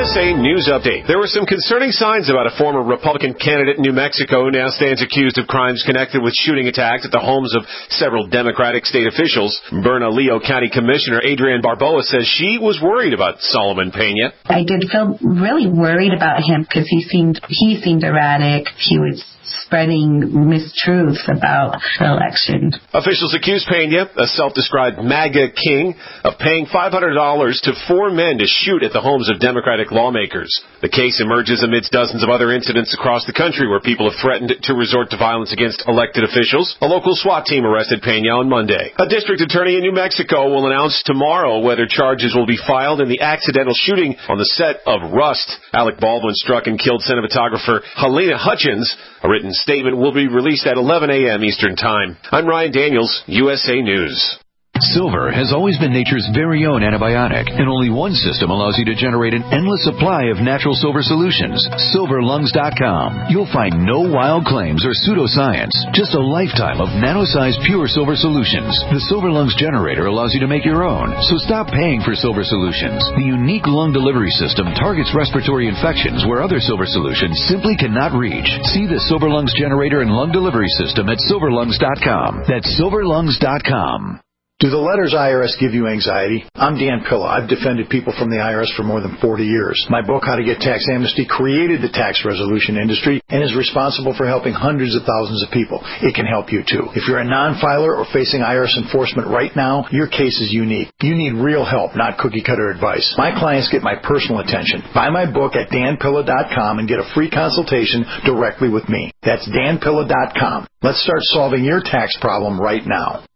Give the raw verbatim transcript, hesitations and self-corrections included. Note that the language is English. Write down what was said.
S A News Update. There were some concerning signs about a former Republican candidate in New Mexico who now stands accused of crimes connected with shooting attacks at the homes of several Democratic state officials. Bernalillo County Commissioner Adrienne Barboa says she was worried about Solomon Pena. I did feel really worried about him because he seemed he seemed erratic. He was spreading mistruths about the election. Officials accuse Pena, a self-described MAGA king, of paying five hundred dollars to four men to shoot at the homes of Democratic lawmakers. The case emerges amidst dozens of other incidents across the country where people have threatened to resort to violence against elected officials. A local SWAT team arrested Pena on Monday. A district attorney in New Mexico will announce tomorrow whether charges will be filed in the accidental shooting on the set of Rust. Alec Baldwin struck and killed cinematographer Helena Hutchins. A written statement will be released at eleven a.m. Eastern Time. I'm Ryan Daniels, U S A News. Silver has always been nature's very own antibiotic, and only one system allows you to generate an endless supply of natural silver solutions. silver lungs dot com. You'll find no wild claims or pseudoscience, just a lifetime of nano-sized pure silver solutions. The Silver Lungs generator allows you to make your own, so stop paying for silver solutions. The unique lung delivery system targets respiratory infections where other silver solutions simply cannot reach. See the Silver Lungs generator and lung delivery system at silver lungs dot com. That's silver lungs dot com. Do the letters I R S give you anxiety? I'm Dan Pilla. I've defended people from the I R S for more than forty years. My book, How to Get Tax Amnesty, created the tax resolution industry and is responsible for helping hundreds of thousands of people. It can help you, too. If you're a non-filer or facing I R S enforcement right now, your case is unique. You need real help, not cookie-cutter advice. My clients get my personal attention. Buy my book at dan pilla dot com and get a free consultation directly with me. That's dan pilla dot com. Let's start solving your tax problem right now.